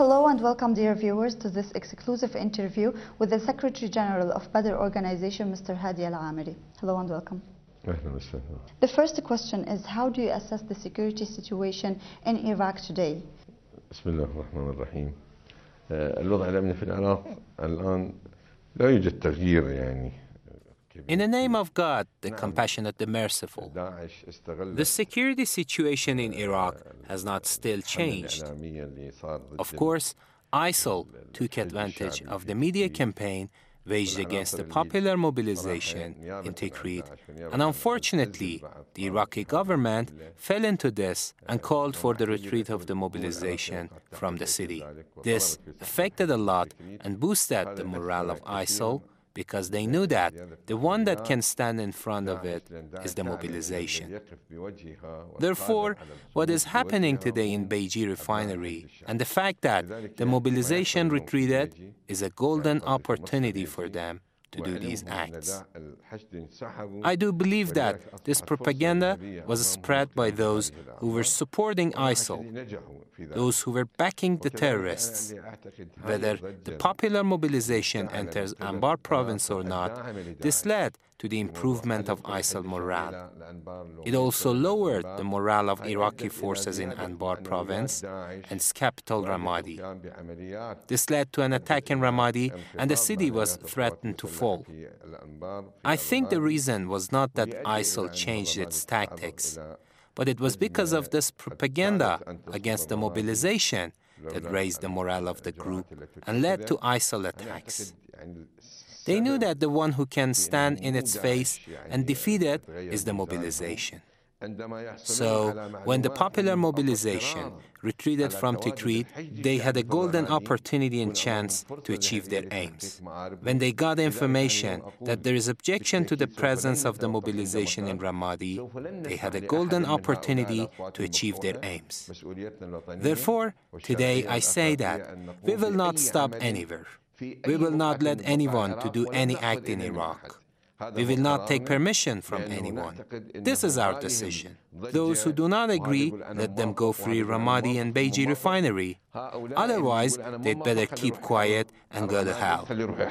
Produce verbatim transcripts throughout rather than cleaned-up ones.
Hello and welcome, dear viewers, to this exclusive interview with the Secretary General of Badr Organization, Mister Hadi Al-Amiri. Hello and welcome. The first question is, how do you assess the security situation in Iraq today? بسم الله الرحمن الرحيم. الوضع الأمني في العراق الآن لا يوجد تغيير يعني. In the name of God, the compassionate, the merciful, the security situation in Iraq has not still changed. Of course, ISIL took advantage of the media campaign waged against the popular mobilization in Tikrit, and unfortunately, the Iraqi government fell into this and called for the retreat of the mobilization from the city. This affected a lot and boosted the morale of ISIL, because they knew that the one that can stand in front of it is the mobilization. Therefore, what is happening today in Beiji refinery and the fact that the mobilization retreated is a golden opportunity for them to do these acts. I do believe that this propaganda was spread by those who were supporting ISIL, those who were backing the terrorists. Whether the popular mobilization enters Anbar province or not, this led to the improvement of ISIL morale. It also lowered the morale of Iraqi forces in Anbar province and its capital Ramadi. This led to an attack in Ramadi, and the city was threatened to fall. I think the reason was not that ISIL changed its tactics, but it was because of this propaganda against the mobilization that raised the morale of the group and led to ISIL attacks. They knew that the one who can stand in its face and defeat it is the mobilization. So, when the popular mobilization retreated from Tikrit, they had a golden opportunity and chance to achieve their aims. When they got information that there is objection to the presence of the mobilization in Ramadi, they had a golden opportunity to achieve their aims. Therefore, today I say that we will not stop anywhere. We will not let anyone to do any act in Iraq. We will not take permission from anyone. This is our decision. Those who do not agree, let them go free Ramadi and Beiji refinery. Otherwise, they'd better keep quiet and go to hell.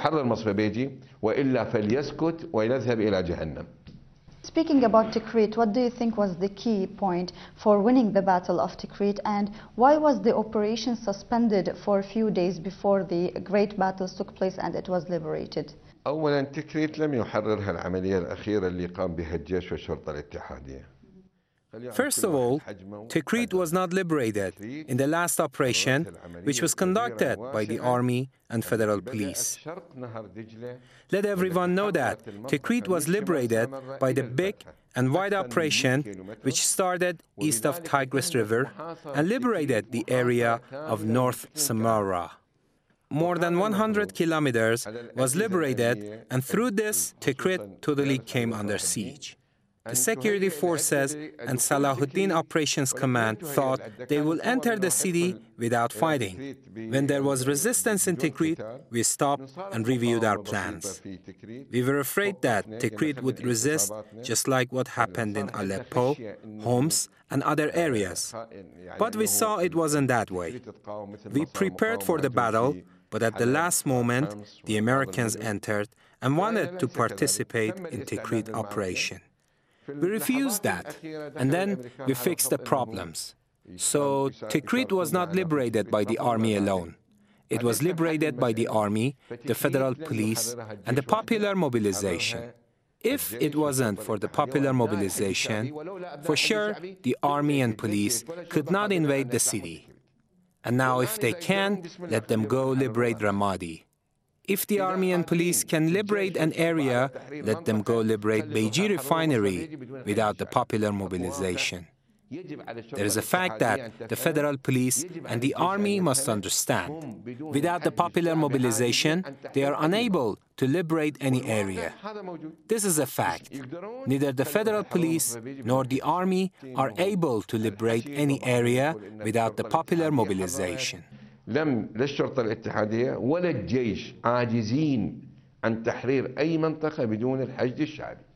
Speaking about Tikrit, what do you think was the key point for winning the Battle of Tikrit, and why was the operation suspended for a few days before the great battles took place and it was liberated? أولاً تكريت لم يحررها العملية الأخيرة اللي قام بها الجيش والشرطة الاتحادية. First of all, Tikrit was not liberated in the last operation, which was conducted by the army and federal police. Let everyone know that Tikrit was liberated by the big and wide operation which started east of Tigris River and liberated the area of North Samarra. More than one hundred kilometers was liberated, and through this, Tikrit totally came under siege. The security forces and Salahuddin Operations Command thought they will enter the city without fighting. When there was resistance in Tikrit, we stopped and reviewed our plans. We were afraid that Tikrit would resist, just like what happened in Aleppo, Homs, and other areas. But we saw it wasn't that way. We prepared for the battle, but at the last moment, the Americans entered and wanted to participate in Tikrit operation. We refused that, and then we fixed the problems. So Tikrit was not liberated by the army alone. It was liberated by the army, the federal police, and the popular mobilization. If it wasn't for the popular mobilization, for sure the army and police could not invade the city. And now if they can, let them go liberate Ramadi. If the army and police can liberate an area, let them go liberate Beiji refinery without the popular mobilization. There is a fact that the federal police and the army must understand. Without the popular mobilization, they are unable to liberate any area. This is a fact. Neither the federal police nor the army are able to liberate any area without the popular mobilization. لم للشرطة الاتحادية ولا الجيش عاجزين عن تحرير أي منطقة بدون الحشد الشعبي.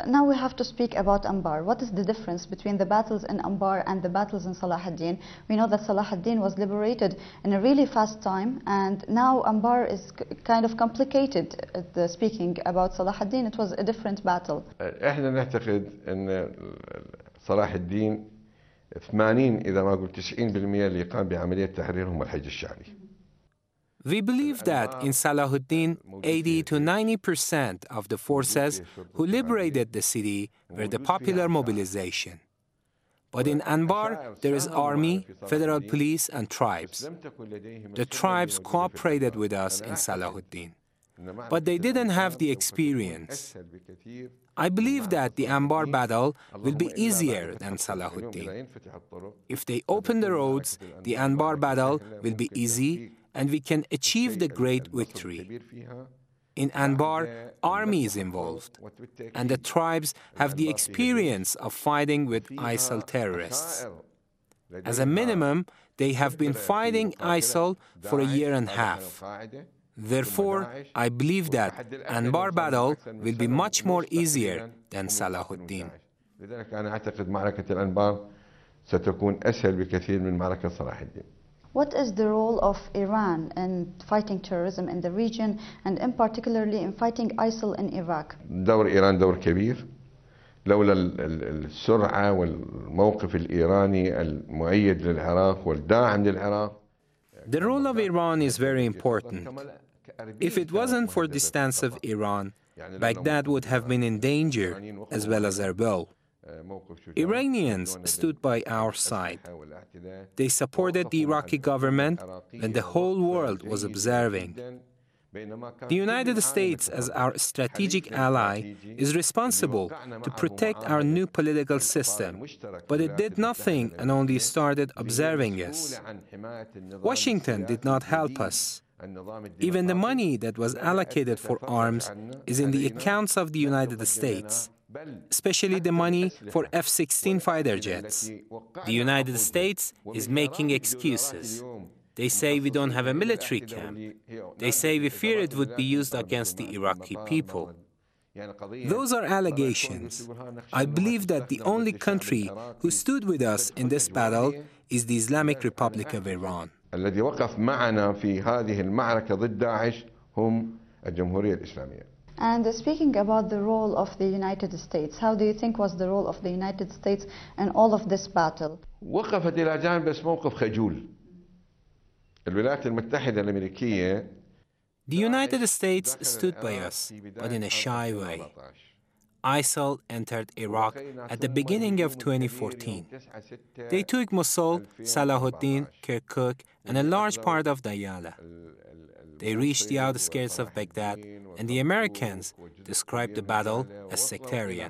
Now we have to speak about Anbar. What is the difference between the battles in Anbar and the battles in Salah ad-Din? We know that Salah ad-Din was liberated in a really fast time, and now Anbar is kind of complicated. Uh, speaking about Salah ad-Din, it was a different battle. احنا نعتقد ان صلاح الدين ثمانين إذا ما قلت تسعين بالمئة اللي قام بعملية تحرير هم الحج الشعبي. We believe that in Salahuddin, eighty to ninety percent of the forces who liberated the city were the popular mobilization. But in Anbar, there is army, federal police, and tribes. The tribes cooperated with us in Salahuddin, but they didn't have the experience. I believe that the Anbar battle will be easier than Salahuddin. If they open the roads, the Anbar battle will be easy, and we can achieve the great victory. In Anbar, army is involved, and the tribes have the experience of fighting with ISIL terrorists. As a minimum, they have been fighting ISIL for a year and a half. Therefore, I believe that Anbar battle will be much more easier than Salahuddin. What is the role of Iran in fighting terrorism in the region, and in particularly in fighting ISIL in Iraq? دور إيران دور كبير. لولا السرعة والموقف الإيراني المؤيد للعراق والداعم للعراق. The role of Iran is very important. If it wasn't for the stance of Iran, Baghdad would have been in danger, as well as Erbil. Iranians stood by our side. They supported the Iraqi government when the whole world was observing. The United States, as our strategic ally, is responsible to protect our new political system, but it did nothing and only started observing us. Washington did not help us. Even the money that was allocated for arms is in the accounts of the United States, especially the money for F sixteen fighter jets. The United States is making excuses. They say we don't have a military camp. They say we fear it would be used against the Iraqi people. Those are allegations. I believe that the only country who stood with us in this battle is the Islamic Republic of Iran. الذي وقف معنا في هذه المعركة ضد داعش هم الجمهورية الإسلامية. And speaking about the role of the United States, how do you think was the role of the United States in all of this battle? وقفت إلى جانب بس موقف خجول. الولايات المتحدة الأمريكية. The United States stood by us, but in a shy way. ISIL entered Iraq at the beginning of twenty fourteen. They took Mosul, Salahuddin, Kirkuk, and a large part of Diyala. They reached the outskirts of Baghdad, and the Americans described the battle as sectarian.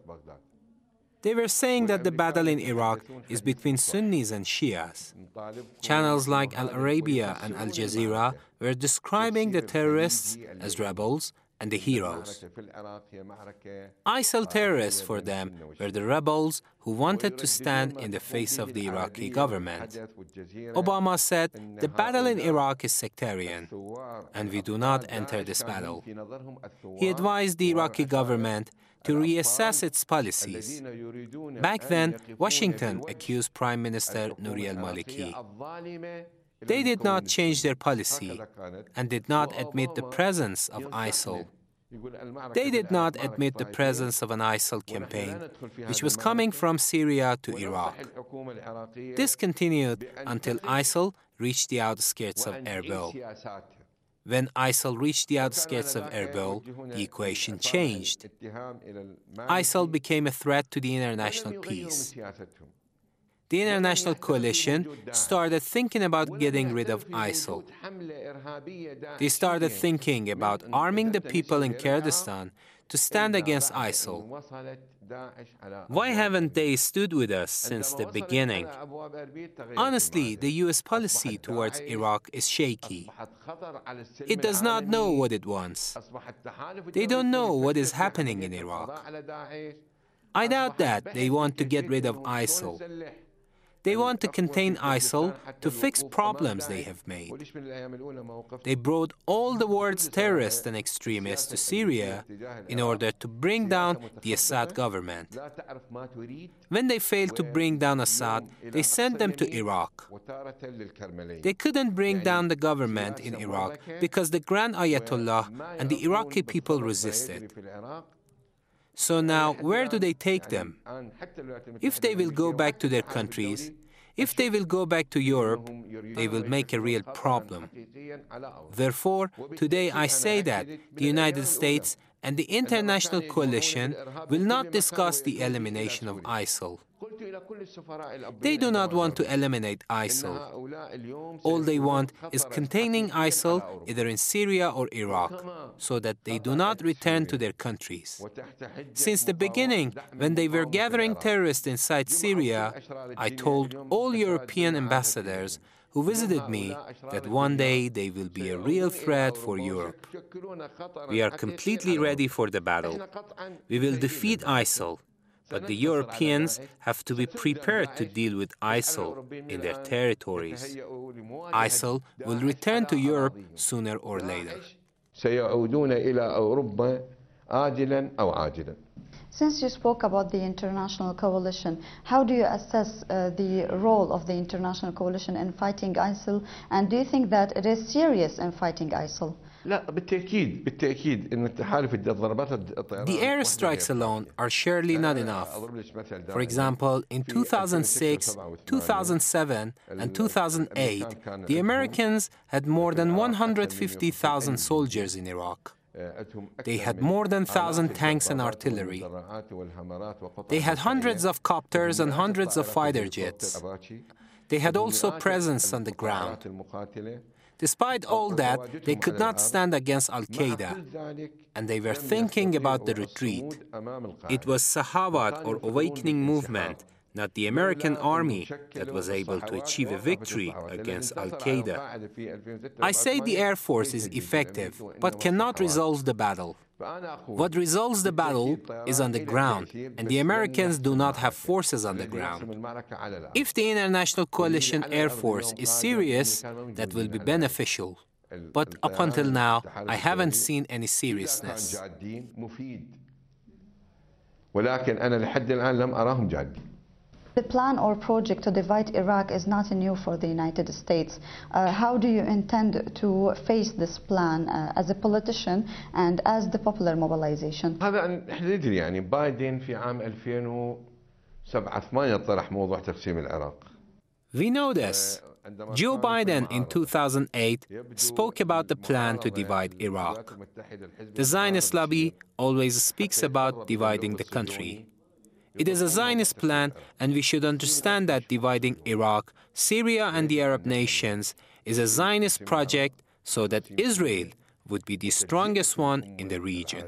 They were saying that the battle in Iraq is between Sunnis and Shias. Channels like Al Arabiya and Al Jazeera were describing the terrorists as rebels and the heroes. ISIL terrorists for them were the rebels who wanted to stand in the face of the Iraqi government. Obama said the battle in Iraq is sectarian, and we do not enter this battle. He advised the Iraqi government to reassess its policies. Back then, Washington accused Prime Minister Nouri al-Maliki. They did not change their policy and did not admit the presence of ISIL. They did not admit the presence of an ISIL campaign, which was coming from Syria to Iraq. This continued until ISIL reached the outskirts of Erbil. When ISIL reached the outskirts of Erbil, the equation changed. ISIL became a threat to the international peace. The international coalition started thinking about getting rid of ISIL. They started thinking about arming the people in Kurdistan to stand against ISIL. Why haven't they stood with us since the beginning? Honestly, the U S policy towards Iraq is shaky. It does not know what it wants. They don't know what is happening in Iraq. I doubt that they want to get rid of ISIL. They want to contain ISIL to fix problems they have made. They brought all the world's terrorists and extremists to Syria in order to bring down the Assad government. When they failed to bring down Assad, they sent them to Iraq. They couldn't bring down the government in Iraq because the Grand Ayatollah and the Iraqi people resisted. So now, where do they take them? If they will go back to their countries, if they will go back to Europe, they will make a real problem. Therefore, today I say that the United States and the international coalition will not discuss the elimination of ISIL. They do not want to eliminate ISIL. All they want is containing ISIL either in Syria or Iraq, so that they do not return to their countries. Since the beginning, when they were gathering terrorists inside Syria, I told all European ambassadors who visited me that one day they will be a real threat for Europe. We are completely ready for the battle. We will defeat ISIL. But the Europeans have to be prepared to deal with ISIL in their territories. ISIL will return to Europe sooner or later. Since you spoke about the international coalition, how do you assess uh, the role of the international coalition in fighting ISIL, and do you think that it is serious in fighting ISIL? The airstrikes alone are surely not enough. For example, in two thousand six, two thousand seven, and two thousand eight, the Americans had more than one hundred fifty thousand soldiers in Iraq. They had more than one thousand tanks and artillery. They had hundreds of copters and hundreds of fighter jets. They had also presence on the ground. Despite all that, they could not stand against Al-Qaeda, and they were thinking about the retreat. It was Sahabat, or awakening movement, not the American army, that was able to achieve a victory against Al-Qaeda. I say the Air Force is effective, but cannot resolve the battle. What resolves the battle is on the ground, and the Americans do not have forces on the ground. If the International Coalition Air Force is serious, that will be beneficial. But up until now, I haven't seen any seriousness. The plan or project to divide Iraq is not new for the United States. Uh, how do you intend to face this plan uh, as a politician and as the popular mobilization? هذا ندري يعني بايدن في عام ألفين وسبعة ثمانية طرح موضوع تقسيم العراق. We know this. Joe Biden in two thousand eight spoke about the plan to divide Iraq. The Zionist lobby always speaks about dividing the country. It is a Zionist plan, and we should understand that dividing Iraq, Syria, and the Arab nations is a Zionist project so that Israel would be the strongest one in the region.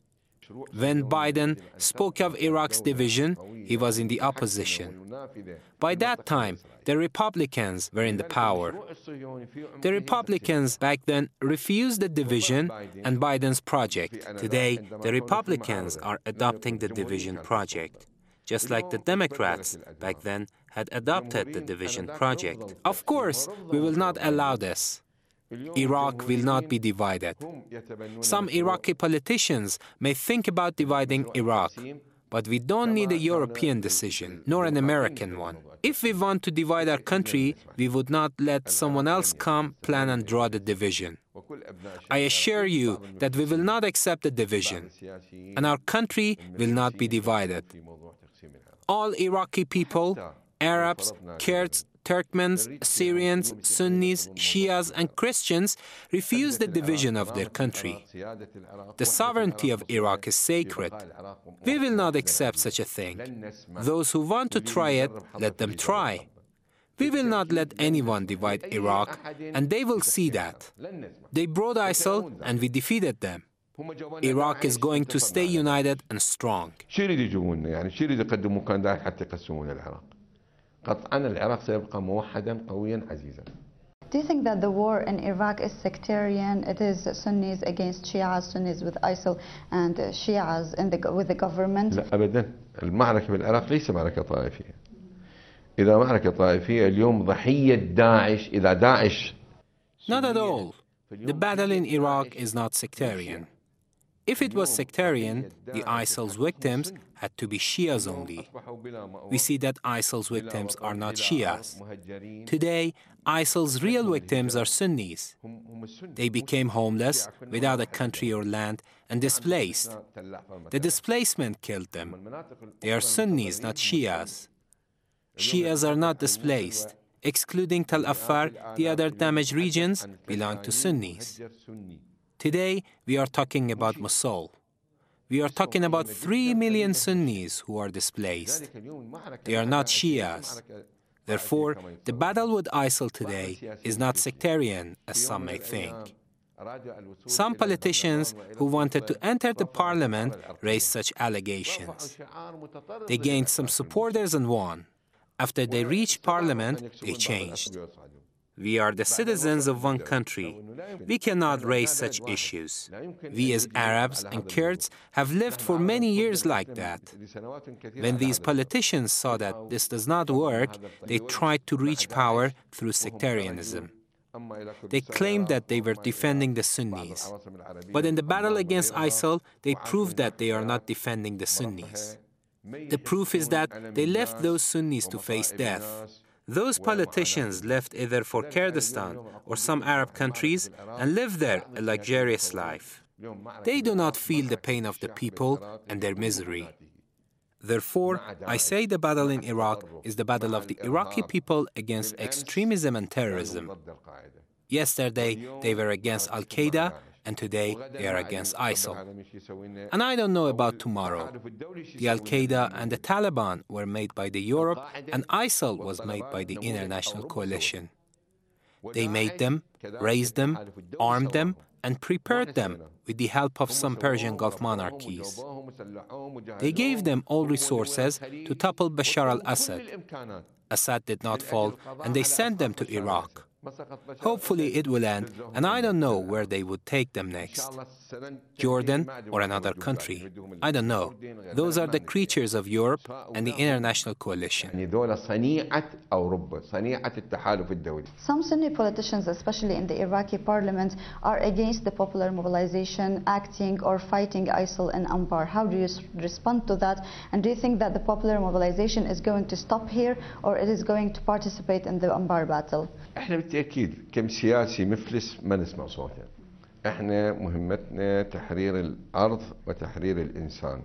When Biden spoke of Iraq's division, he was in the opposition. By that time, the Republicans were in the power. The Republicans back then refused the division and Biden's project. Today, the Republicans are adopting the division project, just like the Democrats back then had adopted the division project. Of course, we will not allow this. Iraq will not be divided. Some Iraqi politicians may think about dividing Iraq, but we don't need a European decision, nor an American one. If we want to divide our country, we would not let someone else come, plan and draw the division. I assure you that we will not accept the division, and our country will not be divided. All Iraqi people, Arabs, Kurds, Turkmens, Syrians, Sunnis, Shias, and Christians refuse the division of their country. The sovereignty of Iraq is sacred. We will not accept such a thing. Those who want to try it, let them try. We will not let anyone divide Iraq, and they will see that. They brought ISIL, and we defeated them. Iraq is going to stay united and strong. Do you think that the war in Iraq is sectarian? It is Sunnis against Shias, Sunnis with ISIL, and Shias in the, with the government? لا أبدا. المعركة بالعراق ليس معركة طائفية. إذا معركة طائفية اليوم ضحية داعش إذا داعش. Not at all. The battle in Iraq is not sectarian. If it was sectarian, the ISIL's victims had to be Shias only. We see that ISIL's victims are not Shias. Today, ISIL's real victims are Sunnis. They became homeless, without a country or land, and displaced. The displacement killed them. They are Sunnis, not Shias. Shias are not displaced. Excluding Tal Afar, the other damaged regions belong to Sunnis. Today, we are talking about Mosul. We are talking about three million Sunnis who are displaced. They are not Shias. Therefore, the battle with ISIL today is not sectarian, as some may think. Some politicians who wanted to enter the parliament raised such allegations. They gained some supporters and won. After they reached parliament, they changed. We are the citizens of one country. We cannot raise such issues. We as Arabs and Kurds have lived for many years like that. When these politicians saw that this does not work, they tried to reach power through sectarianism. They claimed that they were defending the Sunnis. But in the battle against ISIL, they proved that they are not defending the Sunnis. The proof is that they left those Sunnis to face death. Those politicians left either for Kurdistan or some Arab countries and live there a luxurious life. They do not feel the pain of the people and their misery. Therefore, I say the battle in Iraq is the battle of the Iraqi people against extremism and terrorism. Yesterday, they were against Al-Qaeda, and today they are against ISIL. And I don't know about tomorrow. The Al-Qaeda and the Taliban were made by the Europe, and ISIL was made by the international coalition. They made them, raised them, armed them, and prepared them with the help of some Persian Gulf monarchies. They gave them all resources to topple Bashar al-Assad. Assad did not fall, and they sent them to Iraq. Hopefully it will end, and I don't know where they would take them next. Jordan or another country. I don't know. Those are the creatures of Europe and the international coalition. Some Sunni politicians, especially in the Iraqi parliament, are against the popular mobilization, acting or fighting ISIL in Anbar. How do you respond to that? And do you think that the popular mobilization is going to stop here, or it is going to participate in the Anbar battle? احنا بالتأكيد كم سياسي مفلس ما نسمع صوته. احنا مهمتنا تحرير الأرض وتحرير الإنسان.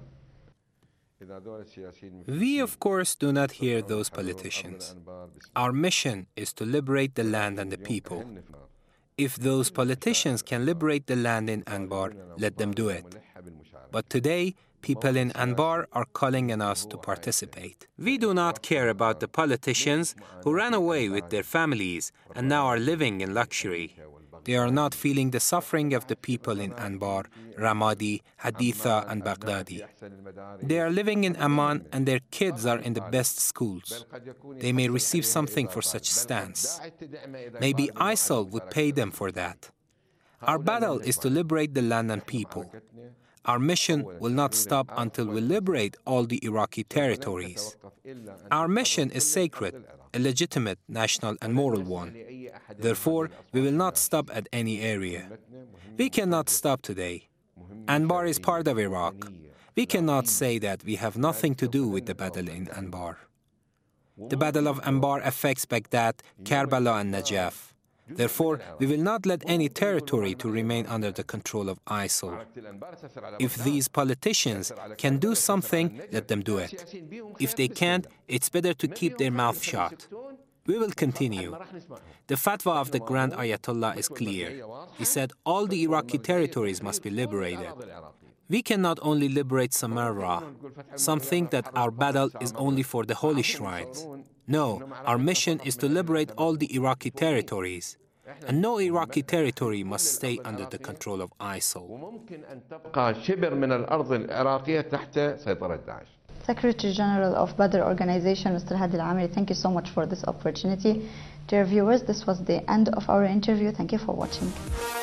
We of course do not hear those politicians. Our mission is to liberate the land and the people. If those politicians can liberate the land in Anbar, let them do it. But today, people in Anbar are calling on us to participate. We do not care about the politicians who ran away with their families and now are living in luxury. They are not feeling the suffering of the people in Anbar, Ramadi, Haditha, and Baghdadi. They are living in Amman and their kids are in the best schools. They may receive something for such stance. Maybe ISIL would pay them for that. Our battle is to liberate the land and people. Our mission will not stop until we liberate all the Iraqi territories. Our mission is sacred, a legitimate, national and moral one. Therefore, we will not stop at any area. We cannot stop today. Anbar is part of Iraq. We cannot say that we have nothing to do with the battle in Anbar. The battle of Anbar affects Baghdad, Karbala and Najaf. Therefore, we will not let any territory to remain under the control of ISIL. If these politicians can do something, let them do it. If they can't, it's better to keep their mouth shut. We will continue. The fatwa of the Grand Ayatollah is clear. He said all the Iraqi territories must be liberated. We cannot only liberate Samarra. Some think that our battle is only for the holy shrines. No, our mission is to liberate all the Iraqi territories. And no Iraqi territory must stay under the control of ISIL. Secretary General of Badr Organization, Mister Hadi Al-Amiri, thank you so much for this opportunity. Dear viewers, this was the end of our interview. Thank you for watching.